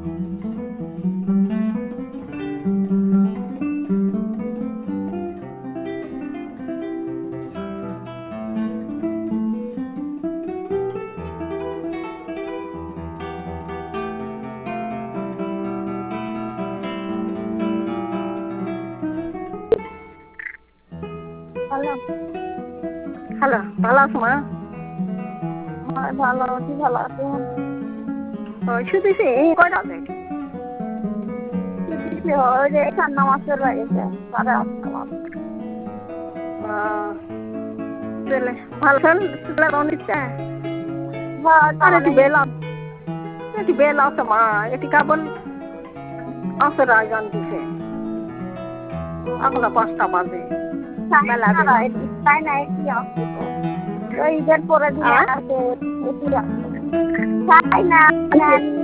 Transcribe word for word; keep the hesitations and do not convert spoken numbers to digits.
Hello. Hello, ভালো আছো মা? হ্যাঁ ভালো আছি, ভালো আছি। ওই শুধুছি এই কয়টা বাজে? ওই যে ঠান্ডা মাছের লাগিয়েছে সাড়ে আটটা বাজে। চলে ভালো চলে নিচ্ছে। হ্যাঁ আর তাহলে এটি বেলা এটি বেলা আছে মা, এটি কেবল আসর আয়োজন দিছে। এখন পাঁচটা বাজে বেলা বেলা। তাই না, এটি আসছে তো ঈদের পরে দিয়ে আর আছে, এটি আসছে তাই না।